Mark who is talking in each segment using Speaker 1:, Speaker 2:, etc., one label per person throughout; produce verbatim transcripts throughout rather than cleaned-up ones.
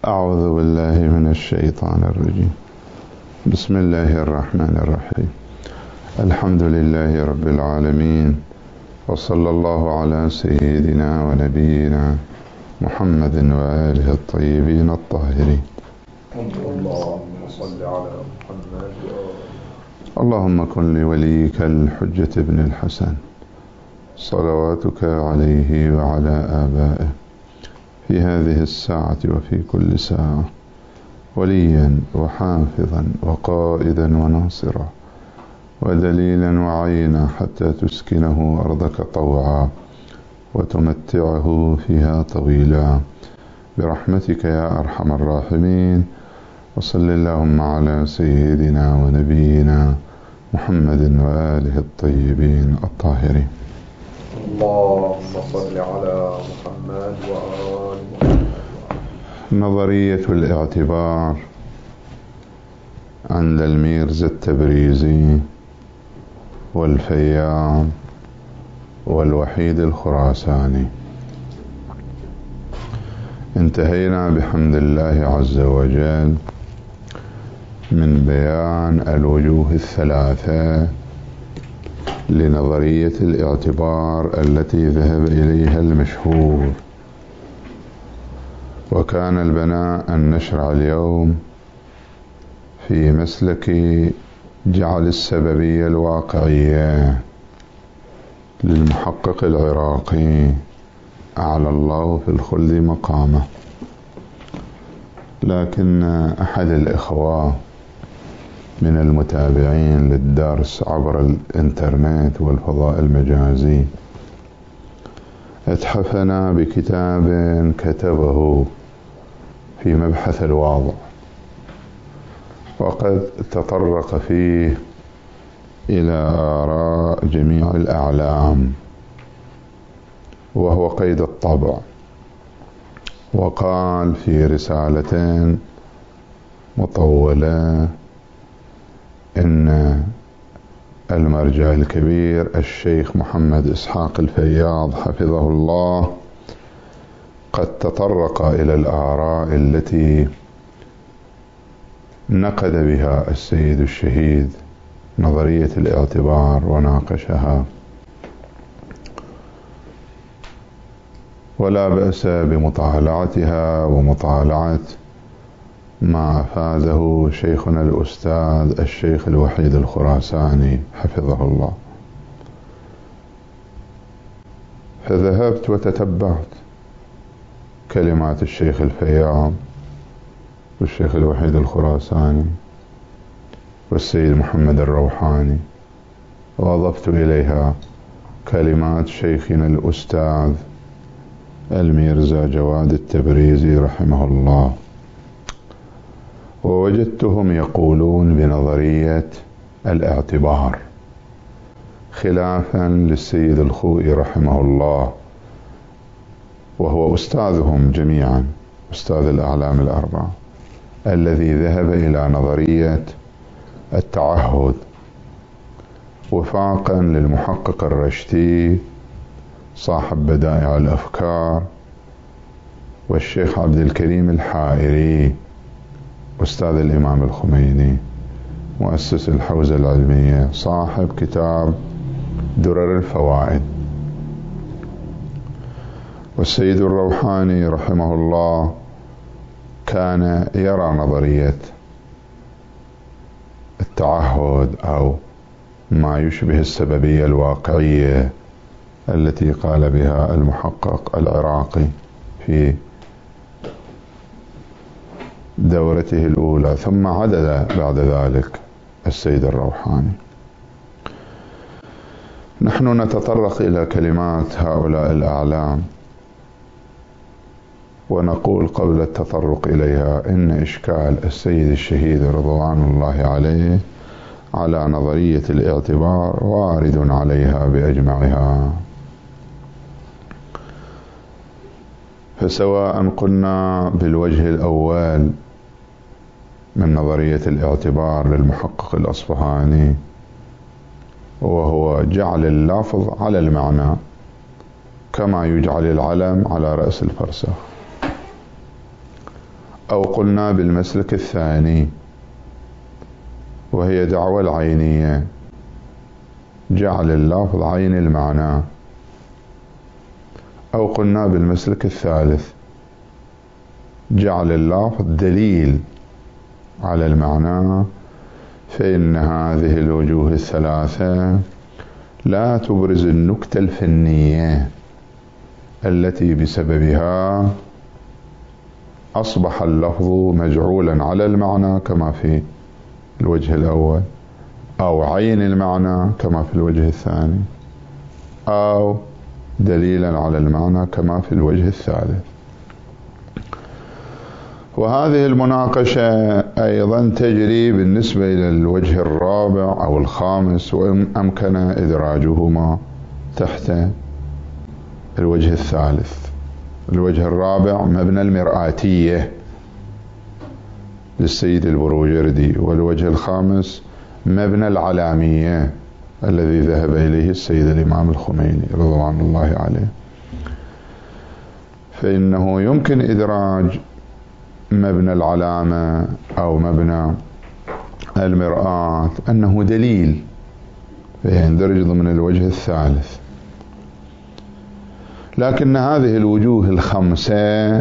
Speaker 1: أعوذ بالله من الشيطان الرجيم. بسم الله الرحمن الرحيم. الحمد لله رب العالمين، وصلى الله على سيدنا ونبينا محمد وآله الطيبين الطاهرين.
Speaker 2: اللهم صل على محمد.
Speaker 1: اللهم كن لوليك الحجة ابن الحسن صلواتك عليه وعلى آبائه في هذه الساعة وفي كل ساعة وليا وحافظا وقائدا وناصرا ودليلا وعينا حتى تسكنه أرضك طوعا وتمتعه فيها طويلا برحمتك يا أرحم الراحمين. وصل اللهم على سيدنا ونبينا محمد وآله الطيبين الطاهرين.
Speaker 2: اللهم صل على محمد وآل محمد.
Speaker 1: نظرية الاعتبار عند الميرزا التبريزي والفياض والوحيد الخراساني. انتهينا بحمد الله عز وجل من بيان الوجوه الثلاثة لنظرية الاعتبار التي ذهب إليها المشهور، وكان البناء أن نشرع اليوم في مسلك جعل السببية الواقعية للمحقق العراقي أعلى الله في الخلد مقامه. لكن أحد الإخوة من المتابعين للدرس عبر الإنترنت والفضاء المجازي اتحفنا بكتاب كتبه في مبحث الواضع، وقد تطرق فيه إلى آراء جميع الأعلام وهو قيد الطبع، وقال في رسالة مطولة إن المرجع الكبير الشيخ محمد إسحاق الفياض حفظه الله قد تطرق إلى الآراء التي نقد بها السيد الشهيد نظرية الاعتبار وناقشها، ولا بأس بمطالعتها ومطالعة ما أفاده شيخنا الأستاذ الشيخ الوحيد الخراساني حفظه الله. فذهبت وتتبعت كلمات الشيخ الفياض والشيخ الوحيد الخراساني والسيد محمد الروحاني، وأضفت إليها كلمات شيخنا الأستاذ الميرزا جواد التبريزي رحمه الله، ووجدتهم يقولون بنظرية الاعتبار خلافا للسيد الخوئي رحمه الله، وهو أستاذهم جميعا، أستاذ الأعلام الأربعة، الذي ذهب إلى نظرية التعهد وفاقا للمحقق الرشتي صاحب بدائع الأفكار، والشيخ عبد الكريم الحائري أستاذ الإمام الخميني مؤسس الحوزة العلمية صاحب كتاب درر الفوائد. والسيد الروحاني رحمه الله كان يرى نظرية التعهد أو ما يشبه السببية الواقعية التي قال بها المحقق العراقي في دورته الأولى، ثم عدد بعد ذلك السيد الروحاني. نحن نتطرق إلى كلمات هؤلاء الأعلام ونقول قبل التطرق إليها إن إشكال السيد الشهيد رضوان الله عليه على نظرية الاعتبار وارد عليها بأجمعها. فسواء قلنا بالوجه الأول من نظرية الاعتبار للمحقق الأصفهاني وهو جعل اللفظ على المعنى كما يجعل العلم على رأس الفرسخ، أو قلنا بالمسلك الثاني وهي دعوة العينية، جعل اللفظ عين المعنى، أو قلنا بالمسلك الثالث جعل اللفظ دليل على المعنى، فإن هذه الوجوه الثلاثة لا تبرز النكتة الفنية التي بسببها أصبح اللفظ مجعولا على المعنى كما في الوجه الأول، أو عين المعنى كما في الوجه الثاني، أو دليلا على المعنى كما في الوجه الثالث. وهذه المناقشة أيضا تجري بالنسبة إلى الوجه الرابع أو الخامس، وأمكن إدراجهما تحت الوجه الثالث. الوجه الرابع مبنى المرآتية للسيد البروجردي، والوجه الخامس مبنى العلامية الذي ذهب إليه السيد الإمام الخميني رضوان الله عليه. فإنه يمكن إدراج مبنى العلامة أو مبنى المرآة أنه دليل، فيندرج ضمن الوجه الثالث. لكن هذه الوجوه الخمسة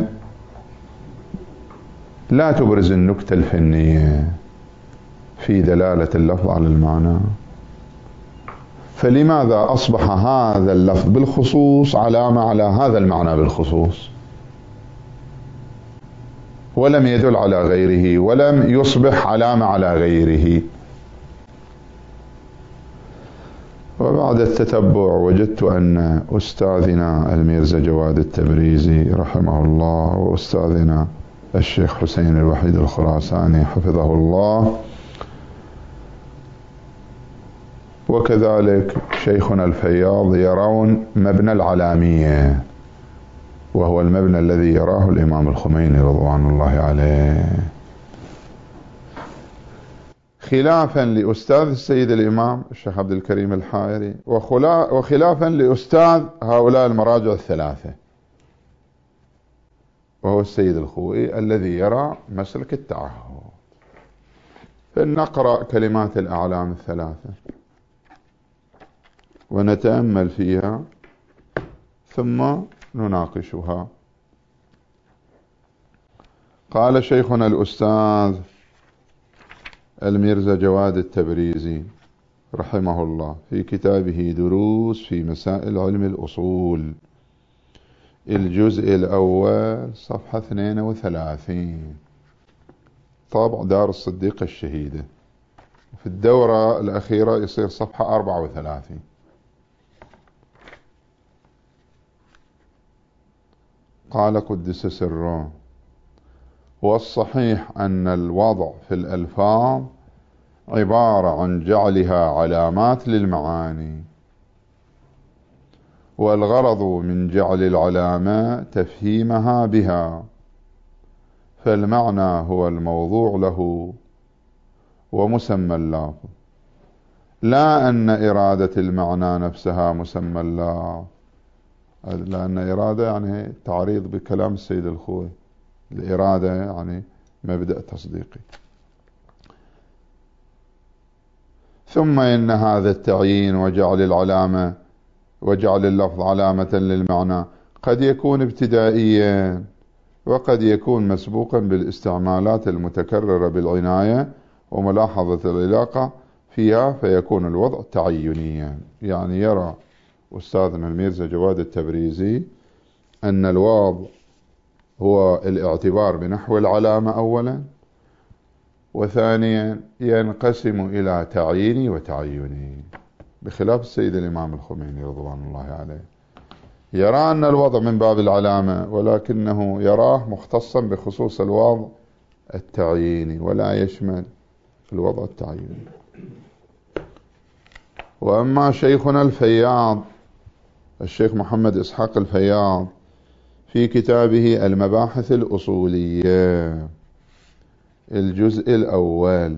Speaker 1: لا تبرز النكتة الفنية في دلالة اللفظ على المعنى. فلماذا أصبح هذا اللفظ بالخصوص علامة على هذا المعنى بالخصوص، ولم يدل على غيره، ولم يصبح علامة على غيره؟ وبعد التتبع وجدت أن أستاذنا الميرزا جواد التبريزي رحمه الله، وأستاذنا الشيخ حسين الوحيد الخراساني حفظه الله، وكذلك شيخنا الفياض يرون مبنى العلامية، وهو المبنى الذي يراه الإمام الخميني رضوان الله عليه، خلافا لأستاذ السيد الإمام الشيخ عبد الكريم الحائري، وخلافا لأستاذ هؤلاء المراجع الثلاثة، وهو السيد الخوئي الذي يرى مسلك التعهد. فلنقرأ كلمات الأعلام الثلاثة ونتأمل فيها ثم نناقشها. قال شيخنا الأستاذ الميرزا جواد التبريزي رحمه الله في كتابه دروس في مسائل علم الأصول، الجزء الأول صفحة اثنين وثلاثين، طابع دار الصديقة الشهيدة، في الدورة الأخيرة يصير صفحة أربعة وثلاثين. قال قدس سره: والصحيح أن الوضع في الألفاظ عبارة عن جعلها علامات للمعاني، والغرض من جعل العلامة تفهيمها بها، فالمعنى هو الموضوع له ومسمى اللفظ، لا أن إرادة المعنى نفسها مسمى اللفظ، لأن إرادة يعني تعريض بكلام السيد الخوي، الإرادة يعني مبدأ تصديقي. ثم إن هذا التعيين وجعل العلامة وجعل اللفظ علامة للمعنى قد يكون ابتدائيا، وقد يكون مسبوقا بالاستعمالات المتكررة بالعناية وملاحظة العلاقة فيها، فيكون الوضع تعينيا. يعني يرى أستاذنا الميرزا جواد التبريزي أن الوضع هو الاعتبار بنحو العلامة أولا، وثانيا ينقسم إلى تعييني وتعيني، بخلاف السيد الإمام الخميني رضوان الله عليه، يرى أن الوضع من باب العلامة، ولكنه يراه مختصا بخصوص الوضع التعييني ولا يشمل الوضع التعييني. وأما شيخنا الفياض الشيخ محمد إسحاق الفياض في كتابه المباحث الأصولية الجزء الأول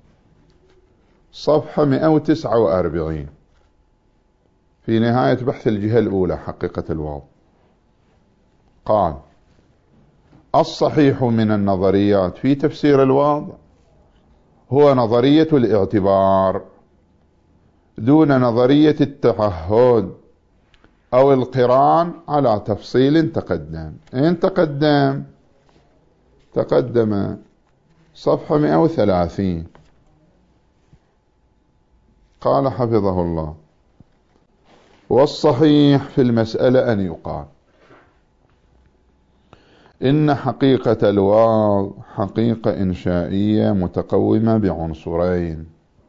Speaker 1: صفحة مئة وتسعة وأربعين، في نهاية بحث الجهة الأولى حقيقة الوضع، قال: الصحيح من النظريات في تفسير الواضع هو نظرية الاعتبار دون نظرية التعهد أو القران على تفصيل تقدم. إن تقدم تقدم صفحة مئة وثلاثين. قال حفظه الله: والصحيح في المسألة أن يقال إن حقيقة الواو حقيقة إنشائية متقومة بعنصرين: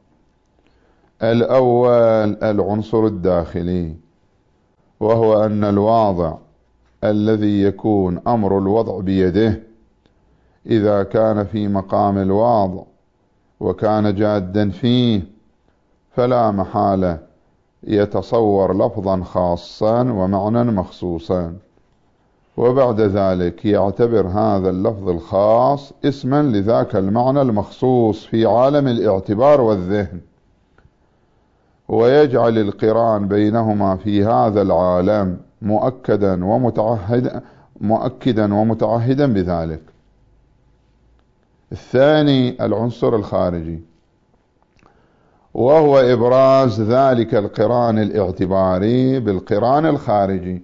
Speaker 1: الأول العنصر الداخلي، وهو أن الواضع الذي يكون أمر الوضع بيده إذا كان في مقام الواضع وكان جادا فيه فلا محالة يتصور لفظا خاصا ومعنى مخصوصا، وبعد ذلك يعتبر هذا اللفظ الخاص اسما لذاك المعنى المخصوص في عالم الاعتبار والذهن، ويجعل القران بينهما في هذا العالم مؤكدا ومتعهدا مؤكدا ومتعهدا بذلك. الثاني العنصر الخارجي، وهو إبراز ذلك القران الاعتباري بالقران الخارجي،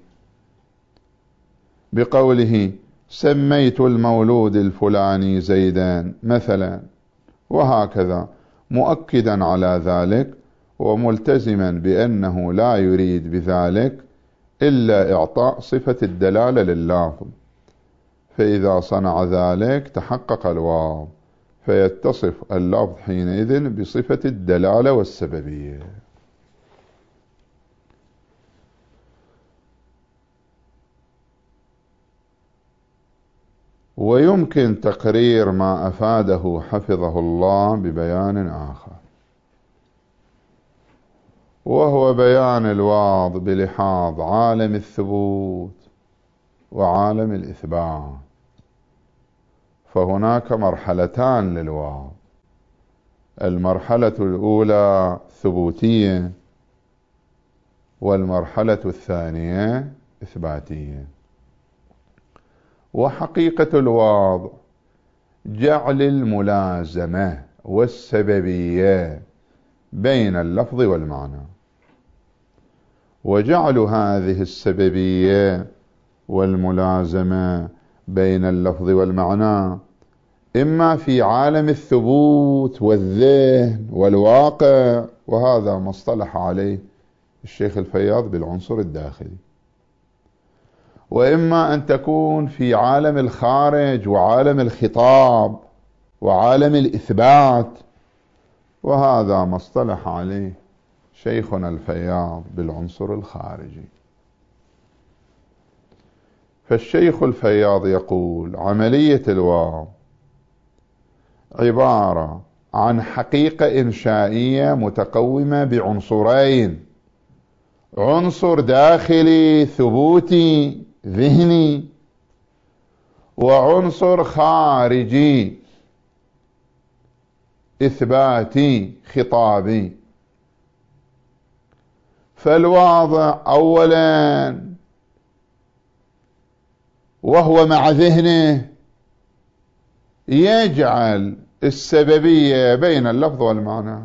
Speaker 1: بقوله: سميت المولود الفلاني زيدا مثلا، وهكذا، مؤكدا على ذلك وملتزما بأنه لا يريد بذلك إلا إعطاء صفة الدلالة لللفظ، فإذا صنع ذلك تحقق الواو، فيتصف اللفظ حينئذ بصفة الدلالة والسببية. ويمكن تقرير ما أفاده حفظه الله ببيان آخر، وهو بيان الواضع بلحاظ عالم الثبوت وعالم الإثبات. فهناك مرحلتان للواضع: المرحلة الأولى ثبوتية، والمرحلة الثانية إثباتية. وحقيقة الواضع جعل الملازمة والسببية بين اللفظ والمعنى، وجعل هذه السببية والملازمة بين اللفظ والمعنى إما في عالم الثبوت والذهن والواقع، وهذا ما اصطلح عليه الشيخ الفياض بالعنصر الداخلي، وإما أن تكون في عالم الخارج وعالم الخطاب وعالم الإثبات، وهذا ما اصطلح عليه شيخنا الفياض بالعنصر الخارجي. فالشيخ الفياض يقول: عملية الواو عبارة عن حقيقة إنشائية متقومة بعنصرين: عنصر داخلي ثبوتي ذهني، وعنصر خارجي إثباتي خطابي. فالواضع أولا وهو مع ذهنه يجعل السببية بين اللفظ والمعنى،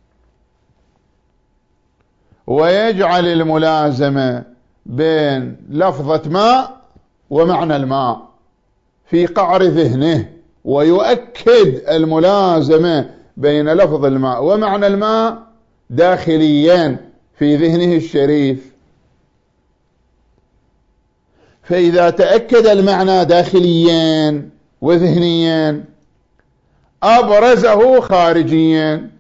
Speaker 1: ويجعل الملازمة بين لفظة ماء ومعنى الماء في قعر ذهنه، ويؤكد الملازمة بين لفظ الماء ومعنى الماء داخليا في ذهنه الشريف. فإذا تأكد المعنى داخليا وذهنيا أبرزه خارجيا،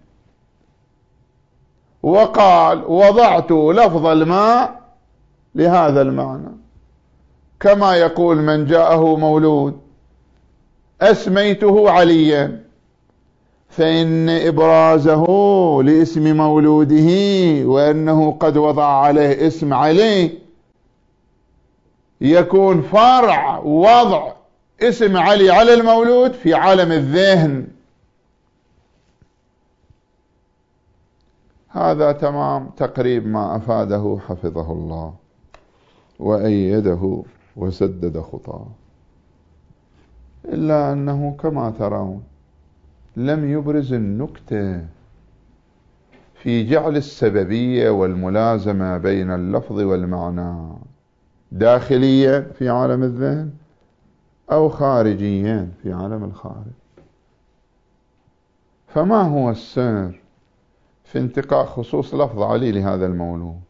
Speaker 1: وقال: وضعت لفظ الماء لهذا المعنى، كما يقول من جاءه مولود: أسميته عليا، فإن إبرازه لاسم مولوده وأنه قد وضع عليه اسم علي يكون فرع وضع اسم علي على المولود في عالم الذهن. هذا تمام تقريب ما أفاده حفظه الله وأيده وسدد خطاه. إلا أنه كما ترون لم يبرز النكتة في جعل السببية والملازمة بين اللفظ والمعنى داخليا في عالم الذهن أو خارجيا في عالم الخارج. فما هو السر في انتقاء خصوص لفظ علي لهذا المولود؟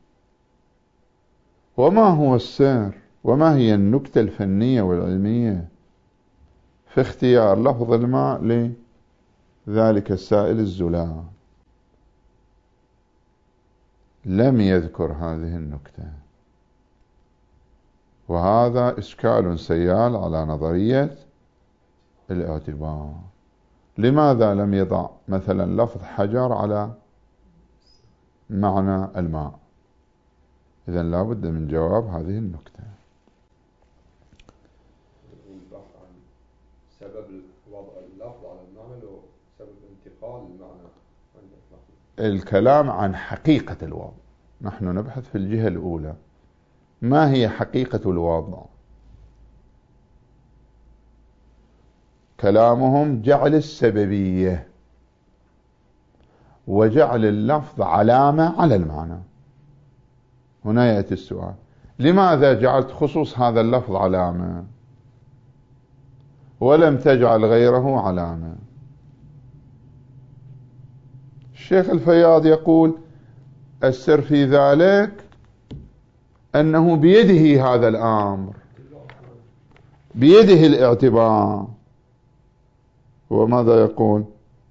Speaker 1: وما هو السر وما هي النكتة الفنية والعلمية في اختيار لفظ الماء لذلك السائل الزلال؟ لم يذكر هذه النكتة، وهذا إشكال سيال على نظرية الاعتبار. لماذا لم يضع مثلا لفظ حجر على معنى الماء؟ إذن لا بد من جواب هذه النكتة.
Speaker 2: سبب وضع اللفظ على المعنى لو سبب انتقال المعنى.
Speaker 1: الكلام عن حقيقة الوضع، نحن نبحث في الجهة الأولى ما هي حقيقة الوضع. كلامهم جعل السببية وجعل اللفظ علامة على المعنى. هنا يأتي السؤال: لماذا جعلت خصوص هذا اللفظ علامة ولم تجعل غيره علامة؟ الشيخ الفياض يقول السر في ذلك أنه بيده هذا الأمر، بيده الاعتبار. وماذا يقول؟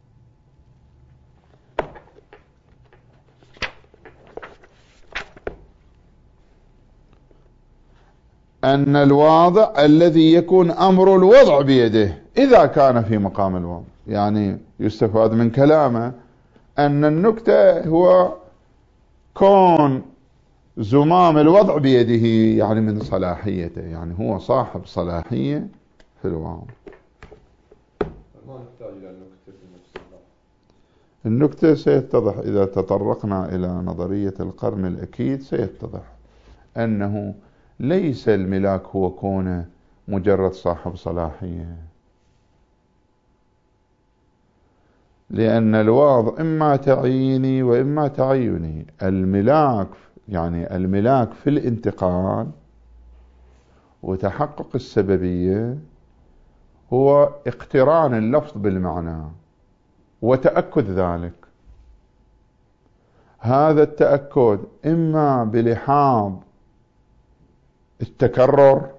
Speaker 1: أن الواضع الذي يكون أمر الوضع بيده إذا كان في مقام الوضع. يعني يستفاد من كلامه أن النكتة هو كون زمام الوضع بيده، يعني من صلاحيته، يعني هو صاحب صلاحية في الوضع.
Speaker 2: ما نحتاج إلى النكتة في نفس الوقت.
Speaker 1: النكتة سيتضح إذا تطرقنا إلى نظرية القرن الأكيد، سيتضح أنه ليس الملاك هو كونه مجرد صاحب صلاحية، لأن الواضع إما تعييني وإما تعيني. الملاك يعني الملاك في الانتقال وتحقق السببية هو اقتران اللفظ بالمعنى وتأكد ذلك. هذا التأكد إما بلحاظ التكرر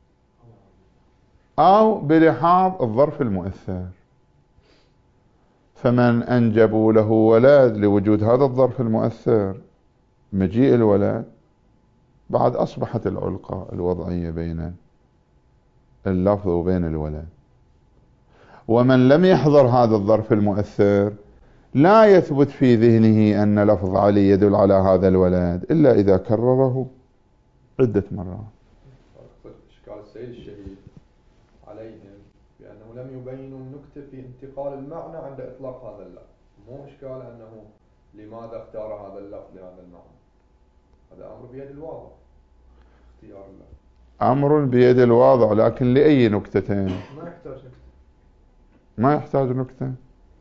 Speaker 1: أو بلحاظ الظرف المؤثر. فمن أنجبوا له ولد لوجود هذا الظرف المؤثر، مجيء الولد، بعد أصبحت العلاقة الوضعية بين اللفظ وبين الولد. ومن لم يحضر هذا الظرف المؤثر لا يثبت في ذهنه أن لفظ علي يدل على هذا الولد إلا إذا كرره عدة مرات.
Speaker 2: إشكال السيد الشهيد عليهم بأنه لم يبينوا النكتة في انتقال المعنى عند إطلاق هذا اللفظ. مو إشكال أنه لماذا اختار هذا اللفظ لهذا المعنى. هذا أمر بيد الواضع، اختيار اللفظ
Speaker 1: أمر بيد الواضع، لكن لأي نكتتين؟
Speaker 2: ما يحتاج نكتة.
Speaker 1: ما يحتاج نكتة.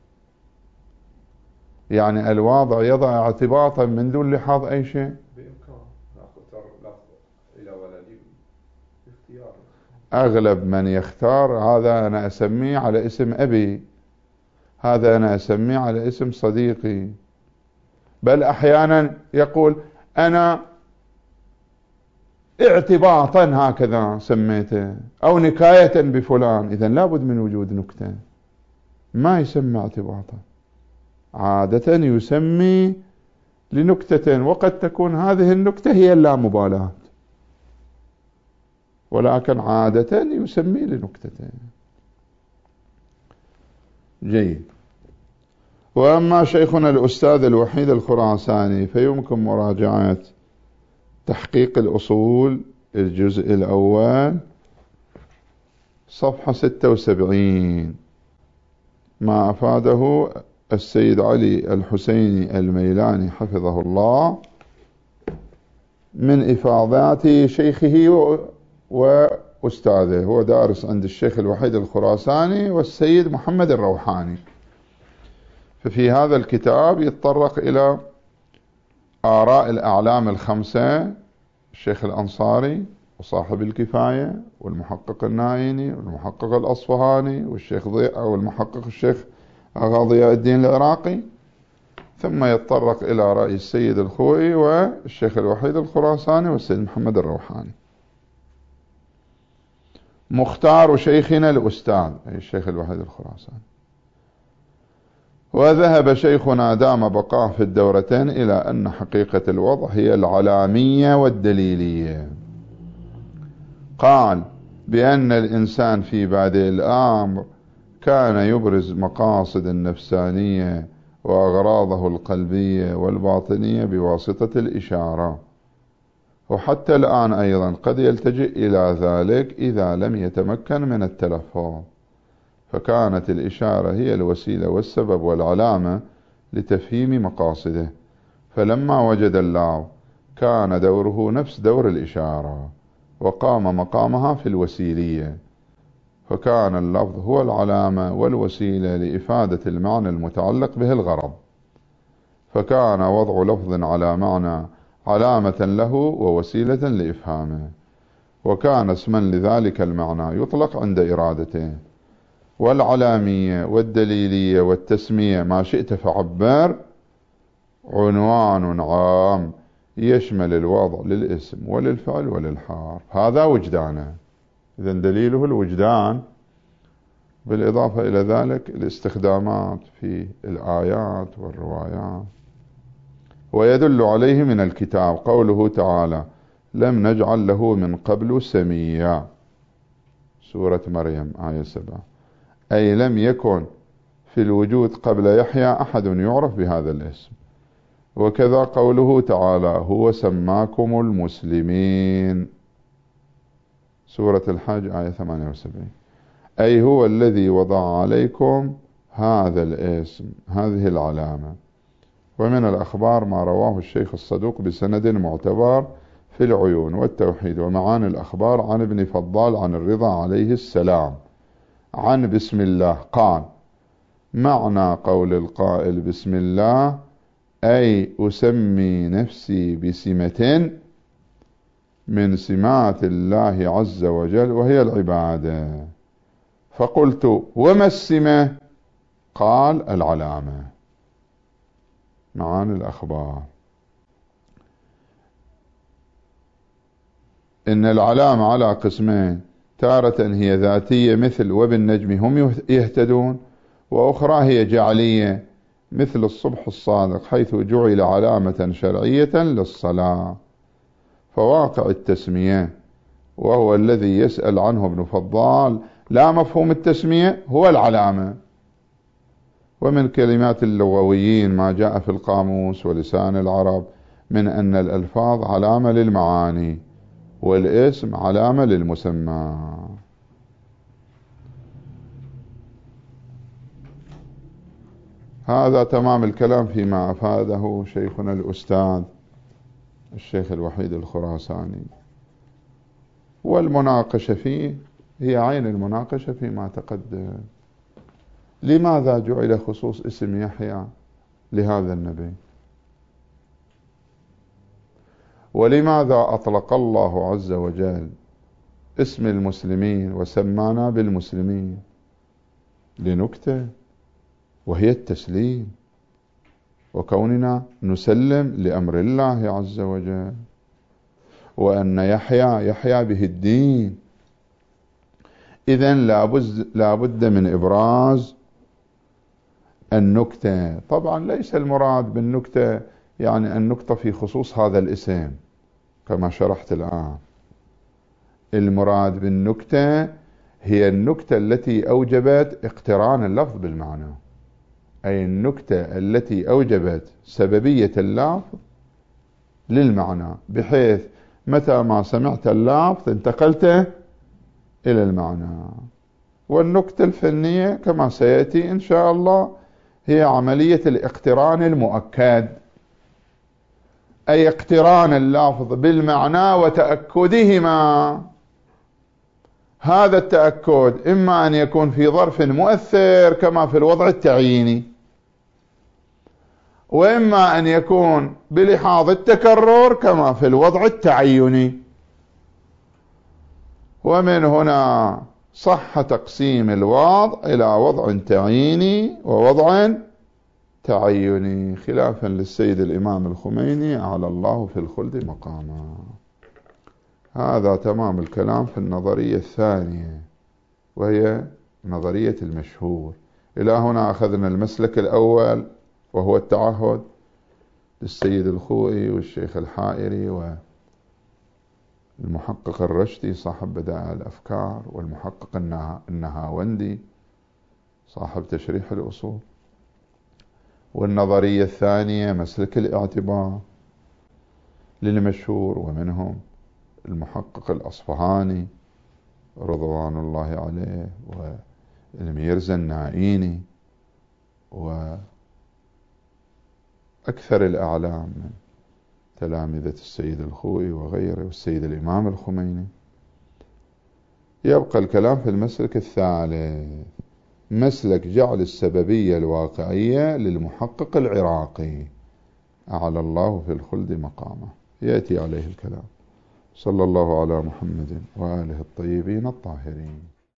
Speaker 1: يعني الواضع يضع اعتباطا من دون لحاظ أي شيء.
Speaker 2: بإمكان نختار لفظ إلى ولدي باختيار.
Speaker 1: أغلب من يختار هذا أنا أسميه على اسم أبي، هذا أنا أسميه على اسم صديقي، بل أحيانا يقول أنا اعتباطا هكذا سميته، أو نكاية بفلان. إذن لابد من وجود نكتة. ما يسمى اعتباطا، عادة يسمي لنكتة، وقد تكون هذه النكتة هي اللامبالاة، ولكن عادة يسمي لنكتتين. جيد. وأما شيخنا الأستاذ الوحيد الخراساني فيمكن مراجعة تحقيق الأصول الجزء الأول صفحة ستة وسبعين، ما أفاده السيد علي الحسيني الميلاني حفظه الله من إفاضات شيخه أستاذه، هو دارس عند الشيخ الوحيد الخراساني والسيد محمد الروحاني. ففي هذا الكتاب يتطرق إلى آراء الأعلام الخمسة، الشيخ الأنصاري وصاحب الكفاية والمحقق النايني والمحقق الأصفهاني والشيخ ضياء أو المحقق الشيخ آغا ضياء الدين العراقي، ثم يتطرق إلى رأي السيد الخوئي والشيخ الوحيد الخراساني والسيد محمد الروحاني. مختار شيخنا الأستاذ أي الشيخ الوحيد الخراساني. وذهب شيخنا دام بقاه في الدورتين إلى أن حقيقة الوضع هي العلامية والدليلية. قال بأن الإنسان في بادئ الأمر كان يبرز مقاصد النفسانية وأغراضه القلبية والباطنية بواسطة الإشارة، وحتى الآن أيضا قد يلتجئ إلى ذلك إذا لم يتمكن من التلفظ، فكانت الإشارة هي الوسيلة والسبب والعلامة لتفهيم مقاصده. فلما وجد اللفظ كان دوره نفس دور الإشارة وقام مقامها في الوسيلية، فكان اللفظ هو العلامة والوسيلة لإفادة المعنى المتعلق به الغرض، فكان وضع لفظ على معنى علامة له ووسيلة لإفهامه، وكان اسما لذلك المعنى يطلق عند إرادته. والعلامية والدليلية والتسمية ما شئت فعبر عنوان عام يشمل الوضع للاسم وللفعل وللحرف، هذا وجدانه. إذن دليله الوجدان، بالإضافة إلى ذلك الاستخدامات في الآيات والروايات. ويدل عليه من الكتاب قوله تعالى لم نجعل له من قبل سميا، سورة مريم آية سبعة، أي لم يكن في الوجود قبل يحيى أحد يعرف بهذا الاسم. وكذا قوله تعالى هو سماكم المسلمين، سورة الحج آية ثمانية وسبعين، أي هو الذي وضع عليكم هذا الاسم، هذه العلامة. ومن الأخبار ما رواه الشيخ الصدوق بسند معتبر في العيون والتوحيد ومعاني الأخبار عن ابن فضال عن الرضا عليه السلام عن بسم الله قال معنى قول القائل بسم الله أي أسمي نفسي بسمة من سمات الله عز وجل وهي العبادة. فقلت وما السمة؟ قال العلامة. معاني الأخبار. إن العلامة على قسمين، تارة هي ذاتية مثل وبالنجم هم يهتدون، وأخرى هي جعلية مثل الصبح الصادق حيث جعل علامة شرعية للصلاة. فواقع التسمية وهو الذي يسأل عنه ابن فضال لا مفهوم التسمية هو العلامة. ومن كلمات اللغويين ما جاء في القاموس ولسان العرب من أن الألفاظ علامة للمعاني والاسم علامة للمسمى. هذا تمام الكلام فيما أفاده شيخنا الأستاذ الشيخ الوحيد الخراساني. والمناقشة فيه هي عين المناقشة فيما تقدم. لماذا جعل خصوص اسم يحيى لهذا النبي؟ ولماذا أطلق الله عز وجل اسم المسلمين وسمانا بالمسلمين؟ لنكتة، وهي التسليم، وكوننا نسلم لأمر الله عز وجل، وأن يحيى يحيى به الدين. إذن لابد من إبراز النكتة. طبعا ليس المراد بالنكتة يعني النكتة في خصوص هذا الاسم كما شرحت الآن. المراد بالنكتة هي النكتة التي أوجبت اقتران اللفظ بالمعنى، أي النكتة التي أوجبت سببية اللفظ للمعنى، بحيث متى ما سمعت اللفظ انتقلت إلى المعنى. والنكتة الفنية كما سيأتي إن شاء الله هي عملية الاقتران المؤكد، أي اقتران اللفظ بالمعنى وتأكدهما. هذا التأكد إما أن يكون في ظرف مؤثر كما في الوضع التعييني، وإما أن يكون بلحاظ التكرر كما في الوضع التعيني. ومن هنا صح تقسيم الوضع إلى وضع تعييني ووضع تعيني، خلافا للسيد الإمام الخميني أعلى الله في الخلد مقاما. هذا تمام الكلام في النظرية الثانية، وهي نظرية المشهور. إلى هنا أخذنا المسلك الأول وهو التعهد للسيد الخوئي والشيخ الحائري والمحقق الرشدي صاحب بدائع الأفكار، والمحقق النهاوندي صاحب تشريح الأصول. والنظرية الثانية مسلك الاعتبار للمشهور، ومنهم المحقق الأصفهاني رضوان الله عليه، والميرزا النائيني، وأكثر الأعلام من تلامذة السيد الخوئي وغيره والسيد الإمام الخميني. يبقى الكلام في المسلك الثالث، مسلك جعل السببية الواقعية للمحقق العراقي أعلى الله في الخلد مقامه، يأتي عليه الكلام. صلى الله على محمد وآله الطيبين الطاهرين.